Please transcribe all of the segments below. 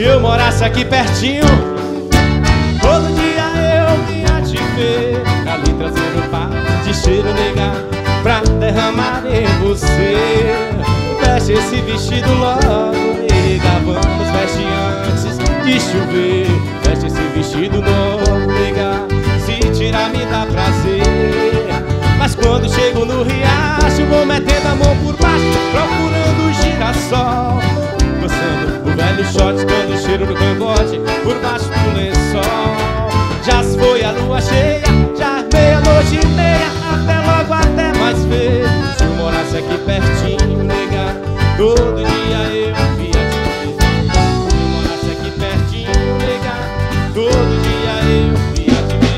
eu morasse aqui pertinho, todo dia eu vinha te ver, pra lhe trazer um par de cheiro, nega, pra derramar em você. Veste esse vestido logo, nega, vamos, veste antes de chover. Veste esse vestido novo, nega, se tirar me dá prazer. Mas quando chego no riacho, vou metendo a mão por baixo, procurando o girassol, gostando o velho shot, dando cheiro no cangote, por baixo do lençol. Já se foi a lua cheia, já meia-noite e meia, até logo, até mais ver. Se eu morasse aqui pertinho, nega, todo dia eu via te ver. Se eu morasse aqui pertinho, nega, todo dia eu via te ver.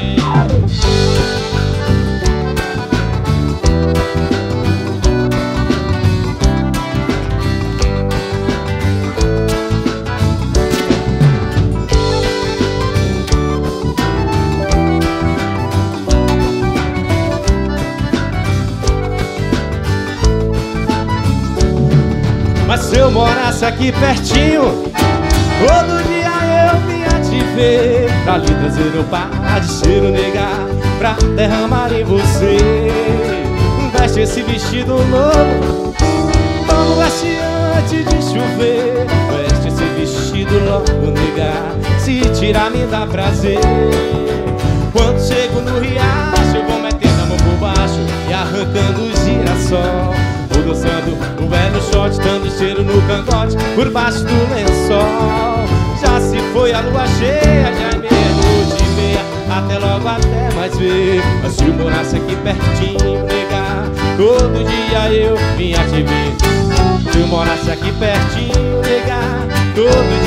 Mas se eu morasse aqui pertinho, todo dia eu vinha te ver, pra lhe trazer um par de cheiro, nega, pra derramar em você. Veste esse vestido novo, vamos, veste antes de chover. Veste esse vestido logo, nega, se tirar me dá prazer. Quando chego no riacho, eu vou metendo a mão por baixo e arrancando o girassol. Vou dançando o velho shot, dando cheiro no cangote, por baixo do lençol. Já se foi a lua cheia, já é meia-noite e meia, até logo, até mais ver. Mas se eu morasse aqui pertinho, nega, todo dia eu vinha te ver. Se eu morasse aqui pertinho, nega, todo dia